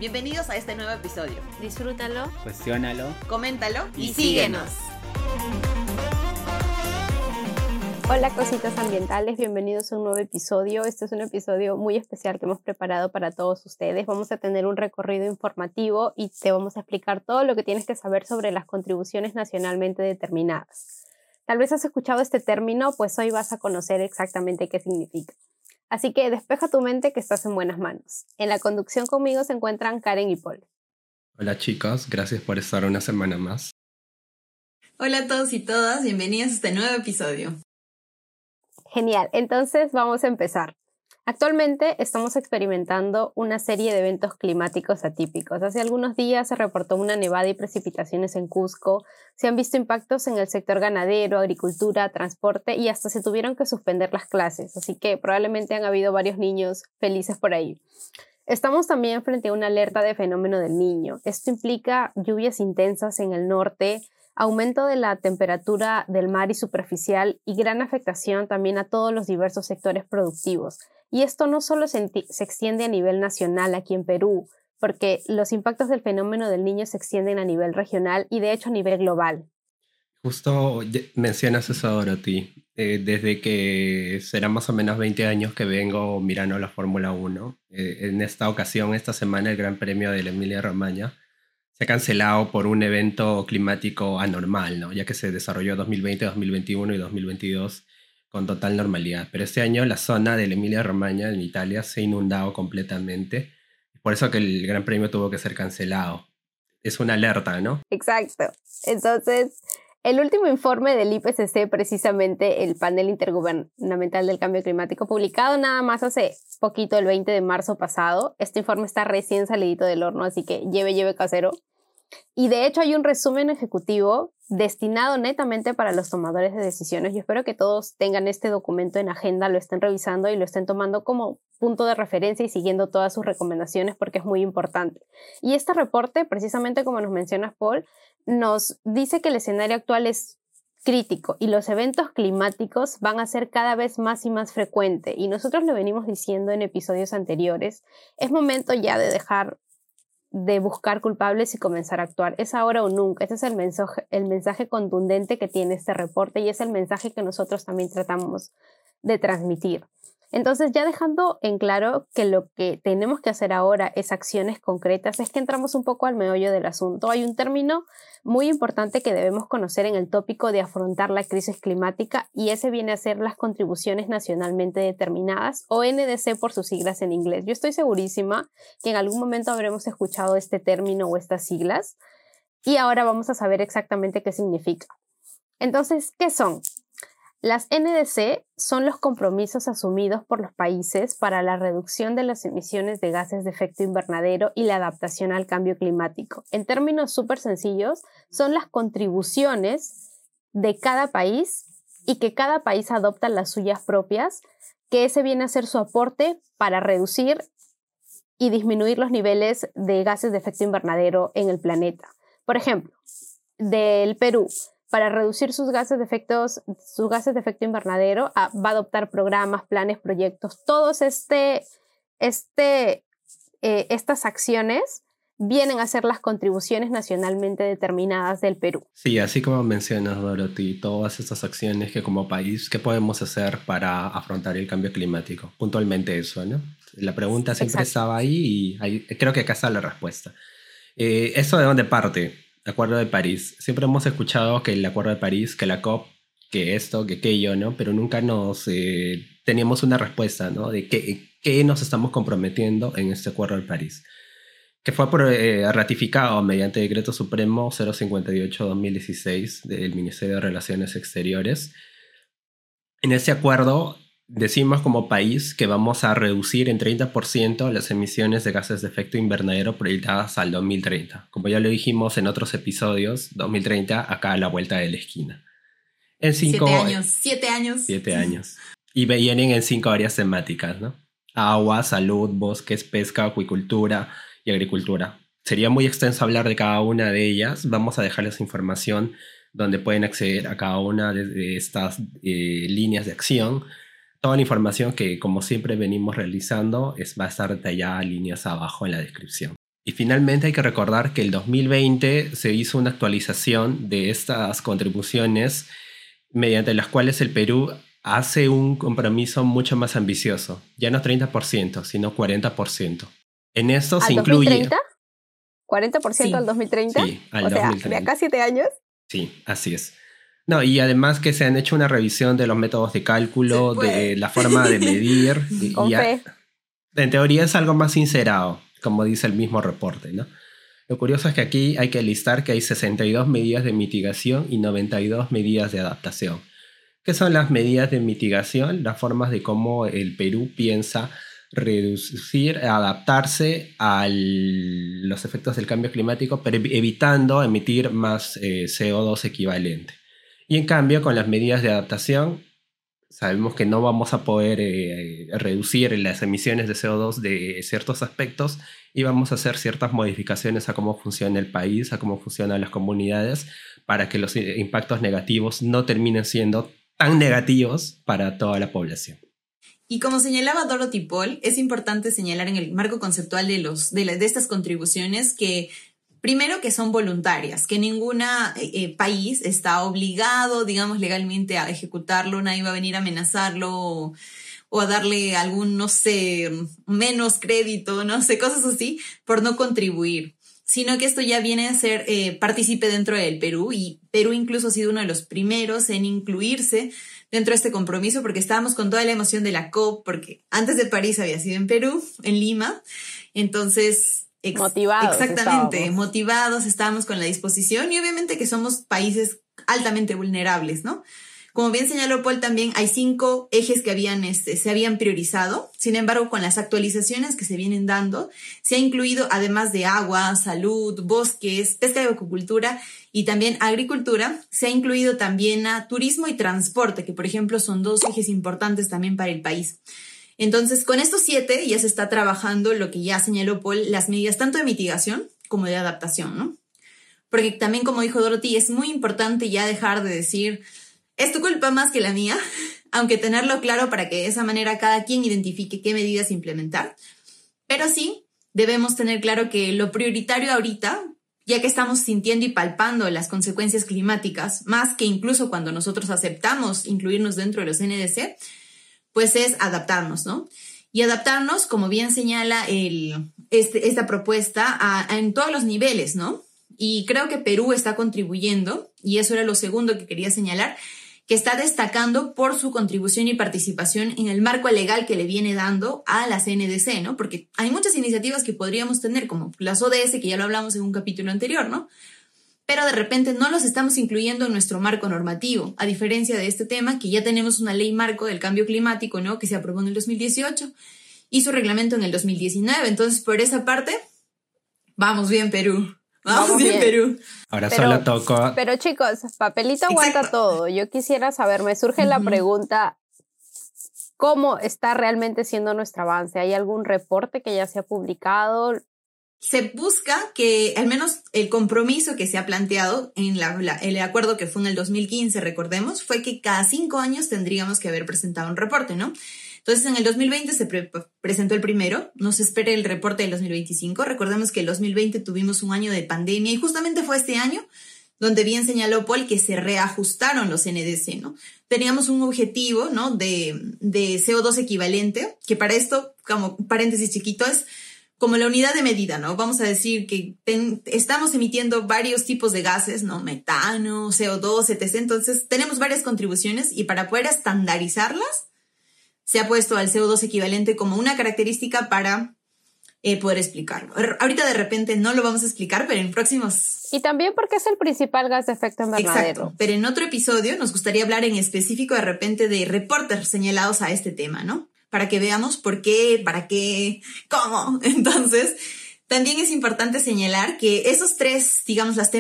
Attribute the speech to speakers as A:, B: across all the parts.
A: Bienvenidos a este nuevo episodio.
B: Disfrútalo,
C: cuestiónalo,
A: coméntalo y síguenos.
B: Hola cositas ambientales, bienvenidos a un nuevo episodio. Este es un episodio muy especial que hemos preparado para todos ustedes. Vamos a tener un recorrido informativo y te vamos a explicar todo lo que tienes que saber sobre las contribuciones nacionalmente determinadas. Tal vez has escuchado este término, pues hoy vas a conocer exactamente qué significa. Así que despeja tu mente que estás en buenas manos. En la conducción conmigo se encuentran Karen y Paul.
D: Hola chicos, gracias por estar una semana más.
A: Hola a todos y todas, bienvenidos a este nuevo episodio.
B: Genial, entonces vamos a empezar. Actualmente estamos experimentando una serie de eventos climáticos atípicos. Hace algunos días se reportó una nevada y precipitaciones en Cusco, se han visto impactos en el sector ganadero, agricultura, transporte y hasta se tuvieron que suspender las clases, así que probablemente han habido varios niños felices por ahí. Estamos también frente a una alerta de fenómeno del Niño. Esto implica lluvias intensas en el norte, aumento de la temperatura del mar y superficial y gran afectación también a todos los diversos sectores productivos. Y esto no solo se extiende a nivel nacional aquí en Perú, porque los impactos del fenómeno del Niño se extienden a nivel regional y de hecho a nivel global.
D: Justo mencionas eso, Dorothy. Desde que será más o menos 20 años que vengo mirando la Fórmula 1. En esta ocasión, esta semana, el Gran Premio de la Emilia-Romagna se ha cancelado por un evento climático anormal, ¿no? Ya que se desarrolló 2020, 2021 y 2022 con total normalidad. Pero este año la zona de la Emilia-Romagna en Italia se ha inundado completamente. Por eso que el Gran Premio tuvo que ser cancelado. Es una alerta, ¿no?
B: Exacto. Entonces, el último informe del IPCC, precisamente el Panel Intergubernamental del Cambio Climático, publicado nada más hace poquito, el 20 de marzo pasado. Este informe está recién salidito del horno, así que lleve casero. Y de hecho hay un resumen ejecutivo destinado netamente para los tomadores de decisiones. Yo espero que todos tengan este documento en agenda, lo estén revisando y lo estén tomando como punto de referencia y siguiendo todas sus recomendaciones porque es muy importante. Y este reporte, precisamente como nos mencionas, Paul, nos dice que el escenario actual es crítico y los eventos climáticos van a ser cada vez más y más frecuentes. Y nosotros lo venimos diciendo en episodios anteriores. Es momento ya de dejar de buscar culpables y comenzar a actuar. Es ahora o nunca. Ese es el mensaje contundente que tiene este reporte y es el mensaje que nosotros también tratamos de transmitir. Entonces, ya dejando en claro que lo que tenemos que hacer ahora es acciones concretas, es que entramos un poco al meollo del asunto. Hay un término muy importante que debemos conocer en el tópico de afrontar la crisis climática y ese viene a ser las contribuciones nacionalmente determinadas o NDC por sus siglas en inglés. Yo estoy segurísima que en algún momento habremos escuchado este término o estas siglas y ahora vamos a saber exactamente qué significa. Entonces, ¿qué son? Las NDC son los compromisos asumidos por los países para la reducción de las emisiones de gases de efecto invernadero y la adaptación al cambio climático. En términos súper sencillos, son las contribuciones de cada país y que cada país adopta las suyas propias, que ese viene a ser su aporte para reducir y disminuir los niveles de gases de efecto invernadero en el planeta. Por ejemplo, del Perú, para reducir sus gases de efecto invernadero, va a adoptar programas, planes, proyectos. Todas estas acciones vienen a ser las contribuciones nacionalmente determinadas del Perú.
D: Sí, así como mencionas, Dorothy, todas estas acciones que como país, ¿qué podemos hacer para afrontar el cambio climático? Puntualmente eso, ¿no? La pregunta siempre estaba ahí y creo que acá está la respuesta. ¿Eso de dónde parte? Acuerdo de París. Siempre hemos escuchado que el Acuerdo de París, que la COP, que esto, que aquello, ¿no? Pero nunca teníamos una respuesta, ¿no? De qué nos estamos comprometiendo en este Acuerdo de París, que fue ratificado mediante Decreto Supremo 058-2016 del Ministerio de Relaciones Exteriores. En ese acuerdo decimos como país que vamos a reducir en 30% las emisiones de gases de efecto invernadero proyectadas al 2030. Como ya lo dijimos en otros episodios, 2030 acá a la vuelta de la esquina. En
A: 7 años.
D: 7 años. Y vienen en 5 áreas temáticas, ¿no? Agua, salud, bosques, pesca, acuicultura y agricultura. Sería muy extenso hablar de cada una de ellas. Vamos a dejarles información donde pueden acceder a cada una de estas líneas de acción. Toda la información que, como siempre venimos realizando, va a estar detallada líneas abajo en la descripción. Y finalmente hay que recordar que el 2020 se hizo una actualización de estas contribuciones mediante las cuales el Perú hace un compromiso mucho más ambicioso. Ya no 30%, sino 40%. En esto se incluye...
B: ¿2030? ¿40%
A: Sí.
B: al 2030?
D: Sí, al
B: o
D: 2030.
B: sea, de acá 7 años.
D: Sí, así es. No, y además que se han hecho una revisión de los métodos de cálculo, de la forma de medir.
B: Con fe.
D: En teoría es algo más sincerado, como dice el mismo reporte, ¿no? Lo curioso es que aquí hay que listar que hay 62 medidas de mitigación y 92 medidas de adaptación. ¿Qué son las medidas de mitigación? Las formas de cómo el Perú piensa reducir, adaptarse a los efectos del cambio climático, pero evitando emitir más CO2 equivalente. Y en cambio, con las medidas de adaptación, sabemos que no vamos a poder reducir las emisiones de CO2 de ciertos aspectos y vamos a hacer ciertas modificaciones a cómo funciona el país, a cómo funcionan las comunidades, para que los impactos negativos no terminen siendo tan negativos para toda la población.
A: Y como señalaba Dorothy Paul, es importante señalar en el marco conceptual de estas contribuciones que, primero, que son voluntarias, que ningún país está obligado, digamos, legalmente a ejecutarlo, nadie va a venir a amenazarlo o a darle algún, no sé, menos crédito, no sé, cosas así, por no contribuir, sino que esto ya viene a ser partícipe dentro del Perú, y Perú incluso ha sido uno de los primeros en incluirse dentro de este compromiso, porque estábamos con toda la emoción de la COP, porque antes de París había sido en Perú, en Lima, entonces...
B: Motivados.
A: Exactamente, motivados, estábamos con la disposición, y obviamente que somos países altamente vulnerables, ¿no? Como bien señaló Paul, también hay 5 ejes que se habían priorizado. Sin embargo, con las actualizaciones que se vienen dando, se ha incluido, además de agua, salud, bosques, pesca y acuicultura y también agricultura, se ha incluido también a turismo y transporte, que por ejemplo son 2 ejes importantes también para el país. Entonces, con estos 7 ya se está trabajando lo que ya señaló Paul, las medidas tanto de mitigación como de adaptación, ¿no? Porque también, como dijo Dorothy, es muy importante ya dejar de decir, es tu culpa más que la mía, aunque tenerlo claro para que de esa manera cada quien identifique qué medidas implementar. Pero sí, debemos tener claro que lo prioritario ahorita, ya que estamos sintiendo y palpando las consecuencias climáticas, más que incluso cuando nosotros aceptamos incluirnos dentro de los NDC, pues es adaptarnos, ¿no? Y adaptarnos, como bien señala esta propuesta, en todos los niveles, ¿no? Y creo que Perú está contribuyendo, y eso era lo segundo que quería señalar, que está destacando por su contribución y participación en el marco legal que le viene dando a las NDC, ¿no? Porque hay muchas iniciativas que podríamos tener, como las ODS, que ya lo hablamos en un capítulo anterior, ¿no? Pero de repente no los estamos incluyendo en nuestro marco normativo, a diferencia de este tema, que ya tenemos una ley marco del cambio climático, ¿no? Que se aprobó en el 2018 y su reglamento en el 2019. Entonces, por esa parte, vamos bien, Perú. Vamos bien, Perú.
D: Ahora solo toco...
B: Pero chicos, papelito aguanta
A: Exacto.
B: todo. Yo quisiera saber, me surge la pregunta, ¿cómo está realmente siendo nuestro avance? ¿Hay algún reporte que ya se ha publicado?
A: Se busca que, al menos el compromiso que se ha planteado en el acuerdo que fue en el 2015, recordemos, fue que cada 5 años tendríamos que haber presentado un reporte, ¿no? Entonces, en el 2020 se presentó el primero, no se espera el reporte del 2025. Recordemos que el 2020 tuvimos un año de pandemia y justamente fue este año donde bien señaló Paul que se reajustaron los NDC, ¿no? Teníamos un objetivo, ¿no? de CO2 equivalente, que para esto, como paréntesis chiquito, es como la unidad de medida, ¿no? Vamos a decir que estamos emitiendo varios tipos de gases, ¿no? Metano, CO2, etc. Entonces, tenemos varias contribuciones y para poder estandarizarlas, se ha puesto al CO2 equivalente como una característica para poder explicarlo. Ahorita de repente no lo vamos a explicar, pero en próximos...
B: Y también porque es el principal gas de efecto invernadero.
A: Exacto, pero en otro episodio nos gustaría hablar en específico de repente de reportes señalados a este tema, ¿no? Para que veamos por qué, para qué, cómo. Entonces, también es importante señalar que esos 3, digamos, las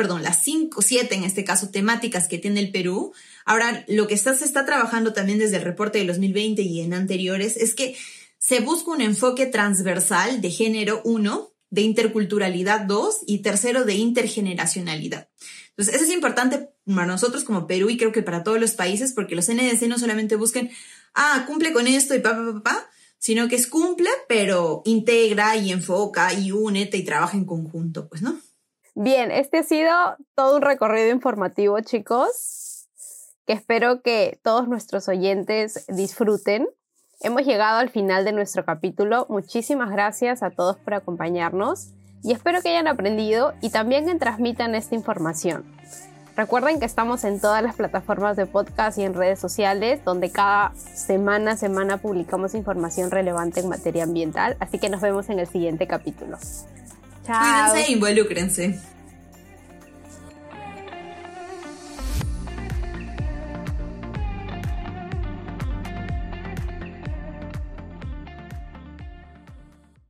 A: 5, 7 en este caso, temáticas que tiene el Perú, ahora lo que se está trabajando también desde el reporte del 2020 y en anteriores es que se busca un enfoque transversal de género 1, de interculturalidad 2 y tercero de intergeneracionalidad. Entonces, eso es importante para nosotros como Perú y creo que para todos los países porque los NDC no solamente busquen, cumple con esto y sino que cumple, pero integra y enfoca y únete y trabaja en conjunto, pues, ¿no?
B: Bien, este ha sido todo un recorrido informativo, chicos, que espero que todos nuestros oyentes disfruten. Hemos llegado al final de nuestro capítulo. Muchísimas gracias a todos por acompañarnos y espero que hayan aprendido y también que transmitan esta información. Recuerden que estamos en todas las plataformas de podcast y en redes sociales, donde cada semana publicamos información relevante en materia ambiental, así que nos vemos en el siguiente capítulo. Chao.
A: Cuídense e involúcrense.